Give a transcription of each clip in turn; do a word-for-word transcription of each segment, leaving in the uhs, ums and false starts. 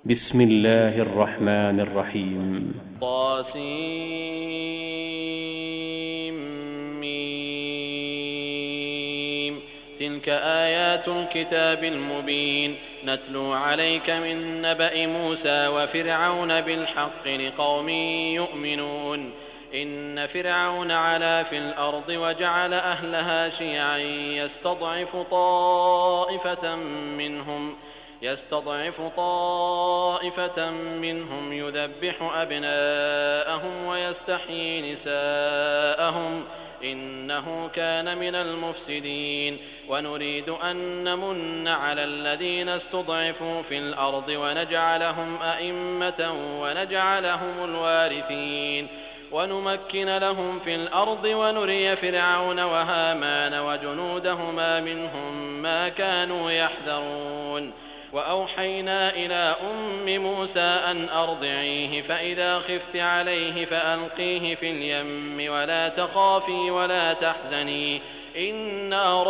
بسم الله الرحمن الرحيم. طاسيم. تلك آيات الكتاب المبين نتلو عليك من نبأ موسى وفرعون بالحق لقوم يؤمنون. إن فرعون علا في الأرض وجعل أهلها شيعا يستضعف طائفة منهم يستضعف طائفة منهم يذبح أبناءهم ويستحيي نساءهم إنه كان من المفسدين. ونريد أن نمن على الذين استضعفوا في الأرض ونجعلهم أئمة ونجعلهم الوارثين ونمكن لهم في الأرض ونري فرعون وهامان وجنودهما منهم ما كانوا يحذرون. وأوحينا إلى أم موسى أن أرضعيه فإذا خفت عليه فألقيه في اليم ولا تخافي ولا تحزني إنا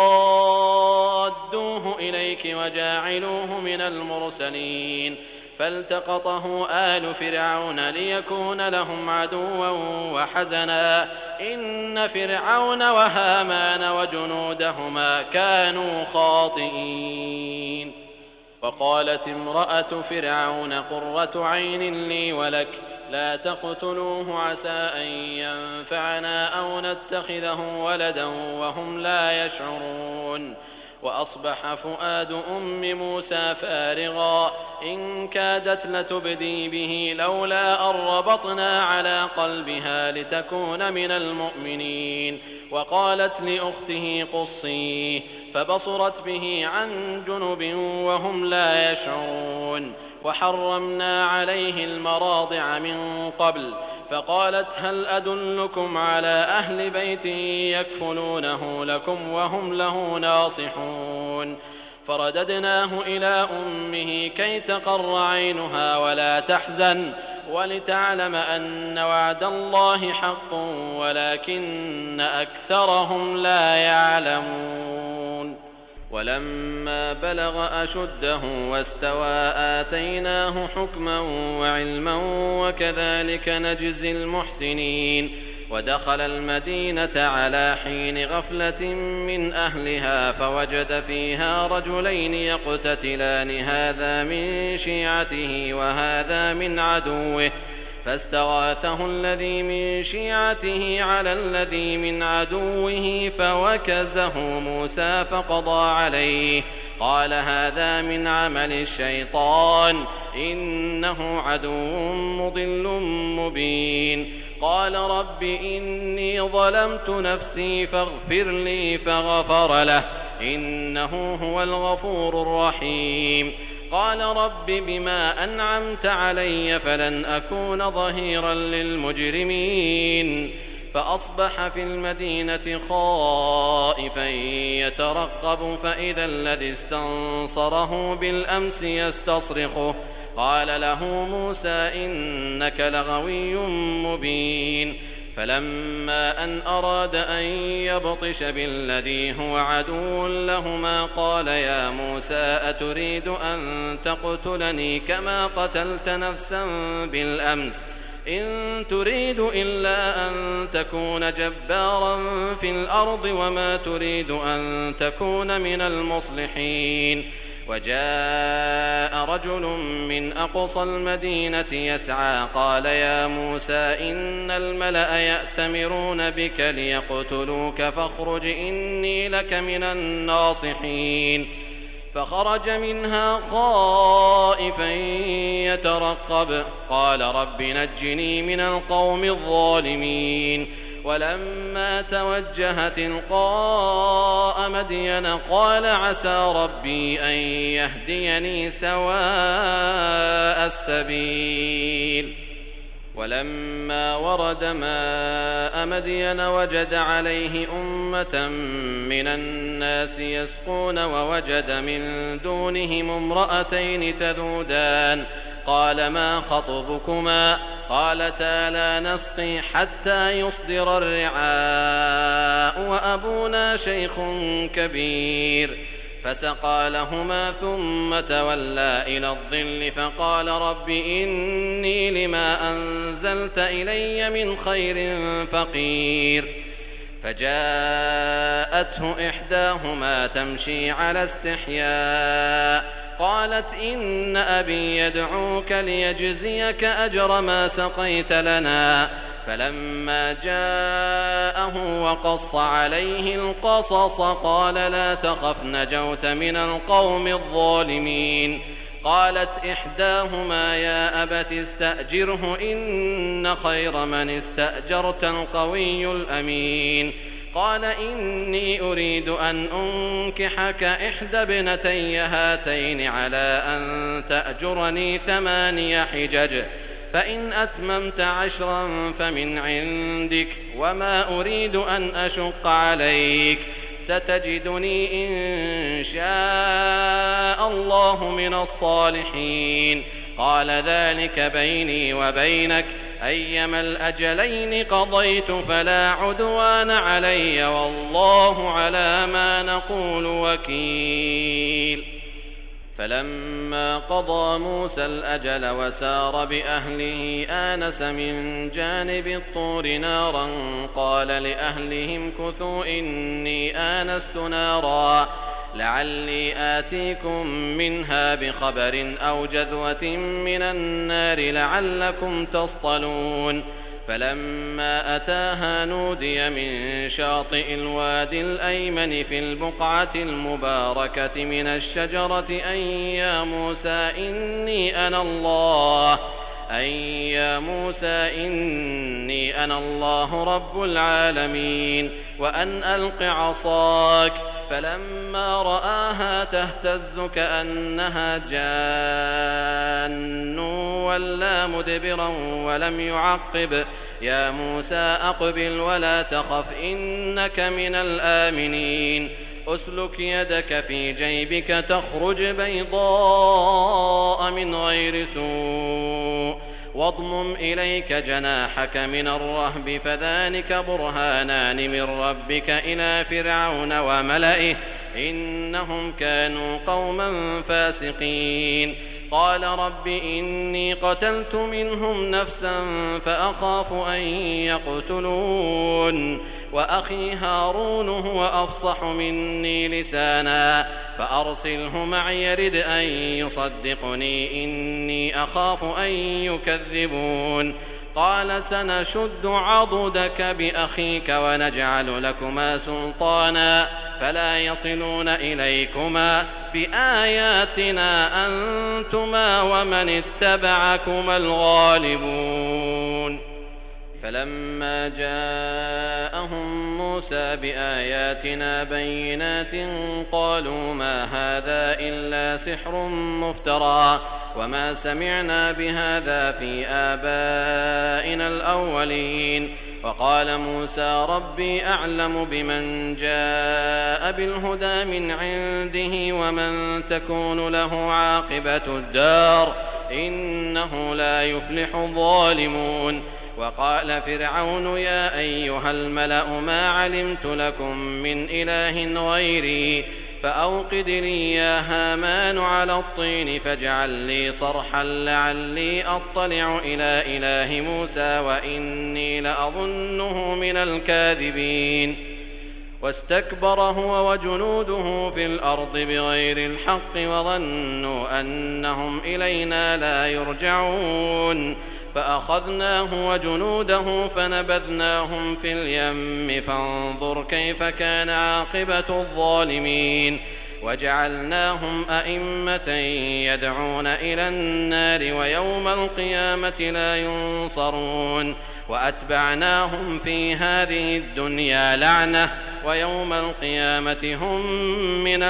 رادوه إليك وجاعلوه من المرسلين. فالتقطه آل فرعون ليكون لهم عدوا وحزنا إن فرعون وهامان وجنودهما كانوا خاطئين. وقالت امرأة فرعون قرة عين لي ولك لا تقتلوه عسى أن ينفعنا أو نتخذه ولدا وهم لا يشعرون. وأصبح فؤاد أم موسى فارغا إن كادت لتبدي به لولا أن ربطنا على قلبها لتكون من المؤمنين. وقالت لأخته قصيه فبصرت به عن جنب وهم لا يشعرون. وحرمنا عليه المراضع من قبل فقالت هل أدلكم على أهل بيت يكفلونه لكم وهم له ناصحون. فرددناه إلى أمه كي تقر عينها ولا تحزن ولتعلم أن وعد الله حق ولكن أكثرهم لا يعلمون. ولما بلغ أشده واستوى آتيناه حكما وعلما وكذلك نجزي المحسنين. ودخل المدينة على حين غفلة من أهلها فوجد فيها رجلين يقتتلان هذا من شيعته وهذا من عدوه فاستغاثه الذي من شيعته على الذي من عدوه فوكزه موسى فقضى عليه قال هذا من عمل الشيطان إنه عدو مضل مبين. قال رب إني ظلمت نفسي فاغفر لي فغفر له إنه هو الغفور الرحيم. قال رب بما أنعمت علي فلن أكون ظهيرا للمجرمين. فأصبح في المدينة خائفا يترقب فإذا الذي استنصره بالأمس يستصرخه قال له موسى إنك لغوي مبين. فلما أن أراد أن يبطش بالذي هو عدو لهما قال يا موسى أتريد أن تقتلني كما قتلت نفسا بالأمس إن تريد إلا أن تكون جبارا في الأرض وما تريد أن تكون من المصلحين. وجاء رجل من أقصى المدينة يسعى قال يا موسى إن الملأ يأتمرون بك ليقتلوك فاخرج إني لك من الناصحين. فخرج منها خائفا يترقب قال رب نجني من القوم الظالمين. ولما توجه تلقاء مدين قال عسى ربي أن يهديني سواء السبيل. ولما ورد ماء مدين وجد عليه أمة من الناس يسقون ووجد من دونهم امرأتين تذودان قال ما خطبكما قالتا لا نسقي حتى يصدر الرعاء وأبونا شيخ كبير. فسقى لهما ثم تولى إلى الظل فقال رب إني لما أنزلت إلي من خير فقير. فجاءته إحداهما تمشي على استحياء قالت إن أبي يدعوك ليجزيك أجر ما سقيت لنا. فلما جاءه وقص عليه القصص قال لا تخف نجوت من القوم الظالمين. قالت إحداهما يا أبت استأجره إن خير من استأجرت القوي الأمين. قال إني أريد أن أنكحك إحدى ابنتي هاتين على أن تأجرني ثماني حجج فإن أتممت عشرا فمن عندك وما أريد أن أشق عليك ستجدني إن شاء الله من الصالحين. قال ذلك بيني وبينك أيما الأجلين قضيت فلا عدوان علي والله على ما نقول وكيل. فلما قضى موسى الأجل وسار بأهله آنس من جانب الطور نارا قال لأهلهم كثوا إني آنست نارا لعلي آتيكم منها بخبر أو جذوة من النار لعلكم تصطلون. فلما أتاها نودي من شاطئ الوادي الأيمن في البقعة المباركة من الشجرة أن يا موسى إني أنا الله أن يا موسى إني أنا الله رب العالمين وأن ألق عصاك. فلما رآها تهتز كأنها جان ولا مدبرا ولم يعقب يا موسى أقبل ولا تخف إنك من الآمنين. أسلك يدك في جيبك تخرج بيضاء من غير سوء واضمم إليك جناحك من الرهب فذلك برهانان من ربك إلى فرعون وملئه إنهم كانوا قوما فاسقين. قال رب إني قتلت منهم نفسا فأخاف أن يقتلون وأخي هارون هو أفصح مني لسانا فأرسله معي يرد أن يصدقني إني أخاف أن يكذبون. قال سنشد عضدك بأخيك ونجعل لكما سلطانا فلا يصلون إليكما بآياتنا أنتما ومن اتبعكما الغالبون. فلما جاءهم موسى بآياتنا بينات قالوا ما هذا إلا سحر مفترى وما سمعنا بهذا في آبائنا الأولين. وقال موسى ربي أعلم بمن جاء بالهدى من عنده ومن تكون له عاقبة الدار إنه لا يفلح الظالمون. وقال فرعون يا أيها الملأ ما علمت لكم من إله غيري فأوقد لي يا هامان على الطين فاجعل لي صرحا لعلي أطلع إلى إله موسى وإني لأظنه من الكاذبين. واستكبر هو وجنوده في الأرض بغير الحق وظنوا أنهم إلينا لا يرجعون. فأخذناه وجنوده فنبذناهم في اليم فانظر كيف كان عاقبة الظالمين. وجعلناهم أئمة يدعون إلى النار ويوم القيامة لا ينصرون. وأتبعناهم في هذه الدنيا لعنة ويوم القيامة هم من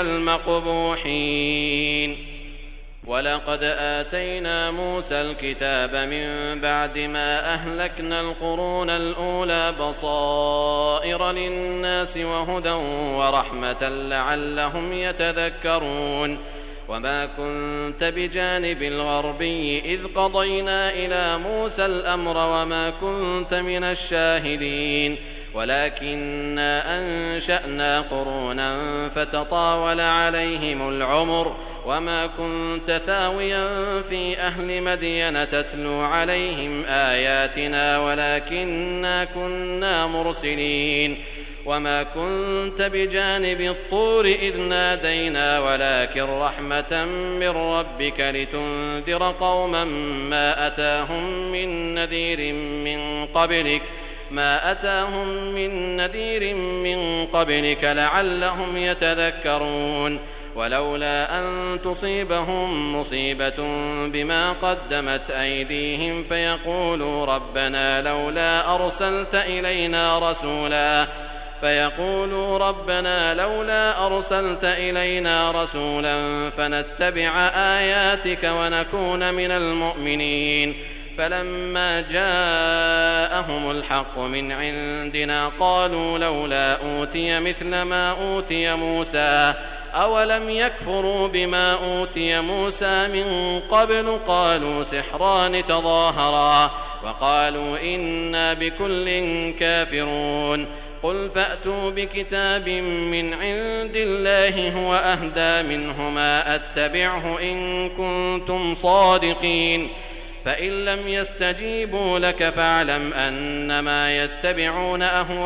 المقبوحين. ولقد آتينا موسى الكتاب من بعد ما أهلكنا القرون الأولى بصائر للناس وهدى ورحمة لعلهم يتذكرون. وما كنت بجانب الغربي إذ قضينا إلى موسى الأمر وما كنت من الشاهدين. ولكننا أنشأنا قرونا فتطاول عليهم العمر وما كنت ثاويا في أهل مدين تتلو عليهم آياتنا ولكننا كنا مرسلين وما كنت بجانب الطور إذ نادينا ولكن رحمة من ربك لتنذر قوما ما أتاهم من نذير من قبلك ما أتاهم من نذير من قبلك لعلهم يتذكرون ولولا أن تصيبهم مصيبة بما قدمت أيديهم فيقولوا ربنا لولا أرسلت إلينا رسولا فيقولوا ربنا لولا أرسلت إلينا رسولا فنتبع آياتك ونكون من المؤمنين فلما جاءهم الحق من عندنا قالوا لولا أوتي مثل ما أوتي موسى أولم يكفروا بما أوتي موسى من قبل قالوا سحران تظاهرا وقالوا إنا بكل كافرون قل فأتوا بكتاب من عند الله هو أهدى منهما أتبعه إن كنتم صادقين فإن لم يستجيبوا لك فاعلم أنما يتبعون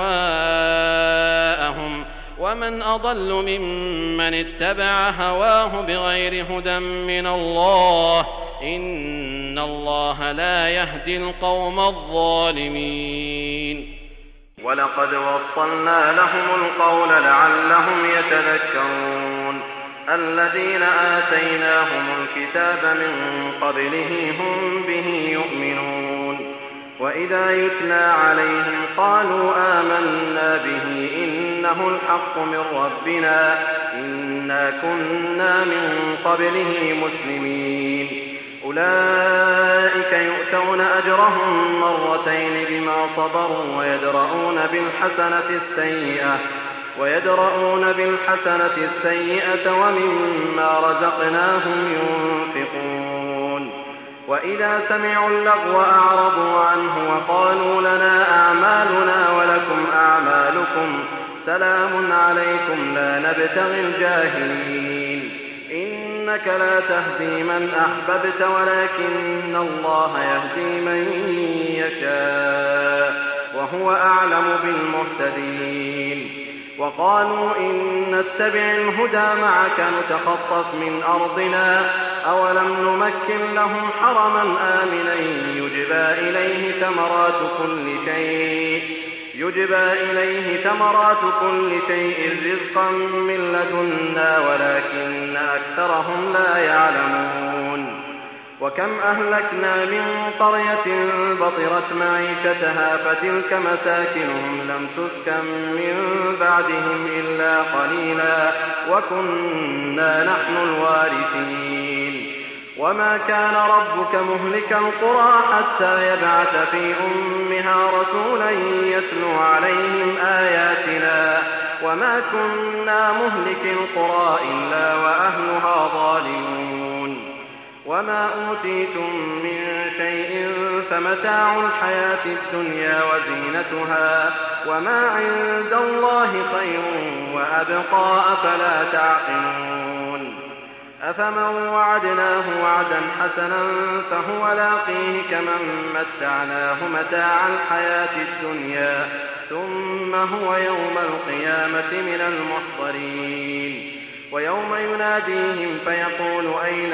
أهواءهم ومن أضل ممن اتبع هواه بغير هدى من الله إن الله لا يهدي القوم الظالمين ولقد وصلنا لهم القول لعلهم يتذكرون الذين آتيناهم الكتاب من قبله هم به يؤمنون وإذا يتلى عليهم قالوا آمنا به إنه الحق من ربنا إنا كنا من قبله مسلمين أولئك يؤتون أجرهم مرتين بما صبروا ويدرؤون بالحسنة السيئة ويدرؤون بالحسنة السيئة ومما رزقناهم ينفقون وإذا سمعوا اللغو أعرضوا عنه وقالوا لنا أعمالنا ولكم أعمالكم سلام عليكم لا نبتغي الجاهلين إنك لا تهدي من أحببت ولكن الله يهدي من يشاء وهو أعلم بالمهتدين وقالوا إن نتبع الهدى معك نتخطف من أرضنا أولم نمكن لهم حرما آمنا يجبى إليه ثمرات كل شيء يجبى إليه ثمرات كل شيء رزقا من لدنا ولكن أكثرهم لا يعلمون وكم أهلكنا من قرية بطرت معيشتها فتلك مساكنهم لم تسكن من بعدهم إلا قليلا وكنا نحن الوارثين وما كان ربك مهلك القرى حتى يبعث في أمها رسولا يتلو عليهم آياتنا وما كنا مهلك القرى إلا وأهلها ظالمون وما أوتيتم من شيء فمتاع الحياة الدنيا وزينتها وما عند الله خير وأبقى أفلا تعقلون أفمن وعدناه وعدا حسنا فهو لاقيه كمن متعناه متاع الحياة الدنيا ثم هو يوم القيامة من المحضرين ويوم يناديهم فيقول أين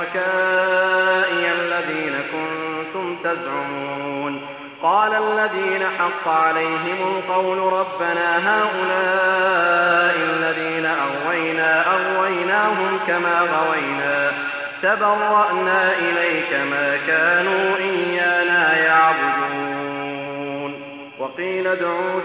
شركائي الذين كنتم تزعمون قال الذين حق عليهم القول ربنا هؤلاء الذين أغوينا أغويناهم كما غوينا تبرأنا إليك ما كانوا إيانا يعبدون وقيل ادعوا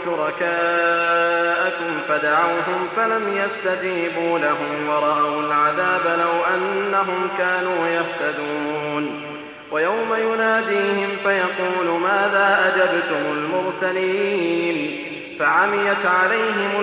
شركاءكم فدعوهم فلم يستجيبوا لهم ورأوا العذاب لو أنهم كانوا يهتدون ويوم يناديهم فيقول ماذا أجبتم المرسلين فعميت عليهم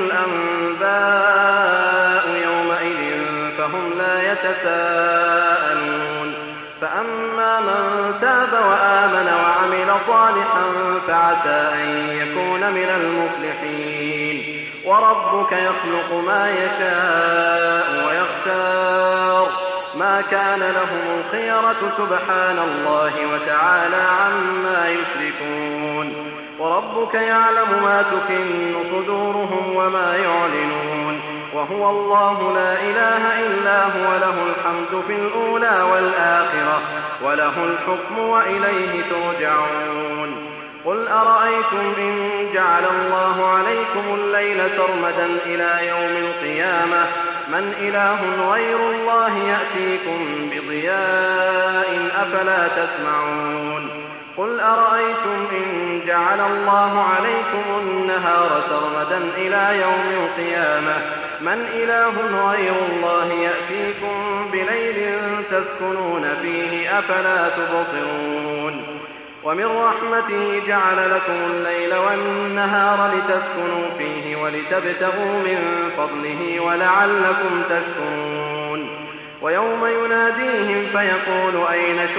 الأنباء يومئذ فهم لا يتساءلون فأما إلا من تاب وآمن وعمل صالحا فعسى أن يكون من المفلحين. وربك يخلق ما يشاء ويختار ما كان لهم الخيرة سبحان الله وتعالى عما يشركون. وربك يعلم ما تكن صدورهم وما يعلنون وهو الله لا إله إلا هو له الحمد في الأولى والآخرة وله الحكم وإليه ترجعون. قل أرأيتم إن جعل الله عليكم الليل سرمدا إلى يوم القيامة من إله غير الله يأتيكم بضياء أفلا تسمعون. قل أرأيتم إن جعل الله عليكم النهار سرمدا إلى يوم القيامة من إله غير الله يأتيكم بليل تسكنون فيه أفلا تبصرون. ومن رحمته جعل لكم الليل والنهار لتسكنوا فيه ولتبتغوا من فضله ولعلكم تشكرون. ويوم يناديهم فيقول أين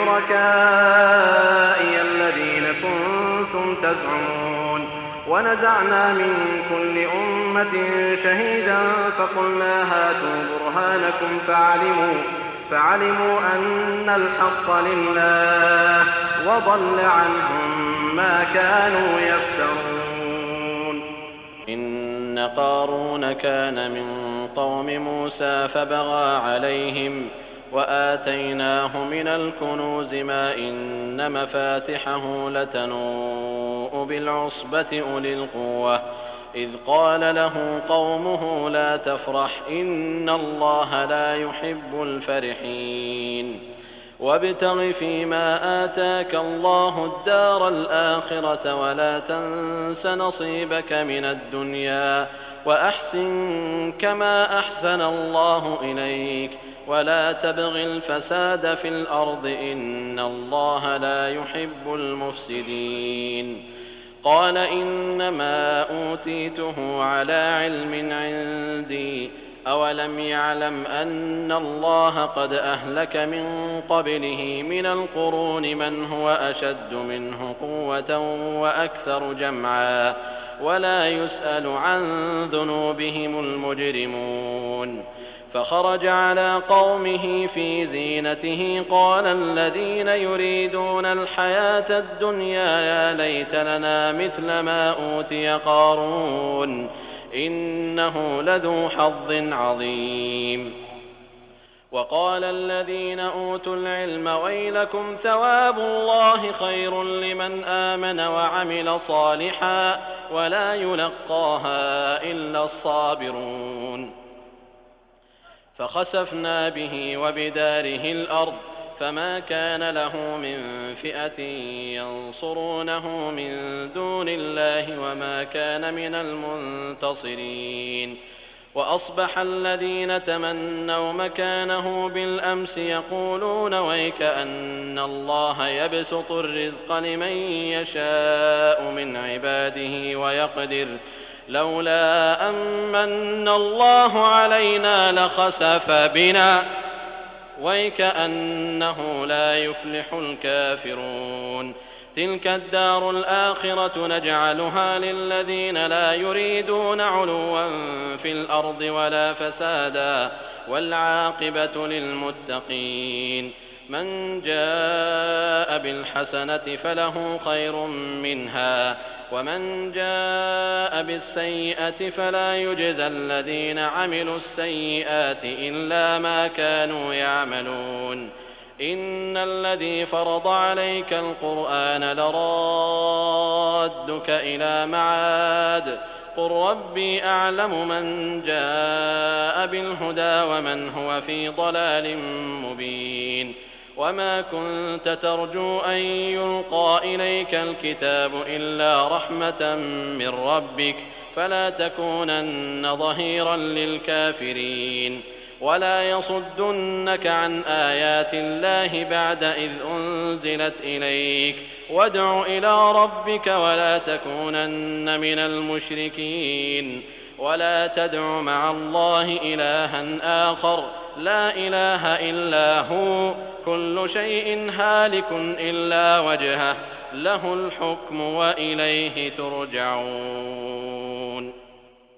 شركائي الذين كنتم تزعمون ونزعنا من كل أمة شهيدا فقلنا هاتوا برهانكم فعلموا, فعلموا أن الحق لله وضل عنهم ما كانوا يفترون. إن قارون كان من قوم موسى فبغى عليهم وآتيناه من الكنوز ما إن مفاتحه لتنوء بالعصبة أولي القوة إذ قال له قومه لا تفرح إن الله لا يحب الفرحين. وابتغ فيما آتاك الله الدار الآخرة ولا تنس نصيبك من الدنيا وأحسن كما أحسن الله إليك ولا تبغ الفساد في الأرض إن الله لا يحب المفسدين. قال إنما أوتيته على علم عندي أولم يعلم أن الله قد أهلك من قبله من القرون من هو أشد منه قوة وأكثر جمعا ولا يسأل عن ذنوبهم المجرمون. فخرج على قومه في زينته قال الذين يريدون الحياة الدنيا يا ليت لنا مثل ما أوتي قارون إنه لذو حظ عظيم. وقال الذين أوتوا العلم ويلكم ثواب الله خير لمن آمن وعمل صالحا ولا يلقاها إلا الصابرون. فخسفنا به وبداره الأرض فما كان له من فئة ينصرونه من دون الله وما كان من المنتصرين. وأصبح الذين تمنوا مكانه بالأمس يقولون ويك أن الله يبسط الرزق لمن يشاء من عباده ويقدر لولا أمن الله علينا لخسف بنا ويكأنه لا يفلح الكافرون. تلك الدار الآخرة نجعلها للذين لا يريدون علوا في الأرض ولا فسادا والعاقبة للمتقين. من جاء بالحسنة فله خير منها ومن جاء بالسيئة فلا يجزى الذين عملوا السيئات إلا ما كانوا يعملون. إن الذي فرض عليك القرآن لرادك إلى معاد قل ربي أعلم من جاء بالهدى ومن هو في ضلال مبين. وما كنت ترجو أن يلقى إليك الكتاب إلا رحمة من ربك فلا تكونن ظهيرا للكافرين. ولا يصدنك عن آيات الله بعد إذ أنزلت إليك وادع إلى ربك ولا تكونن من المشركين. ولا تدع مع الله إلها آخر لا إله إلا هو كل شيء هالك إلا وجهه له الحكم وإليه ترجعون.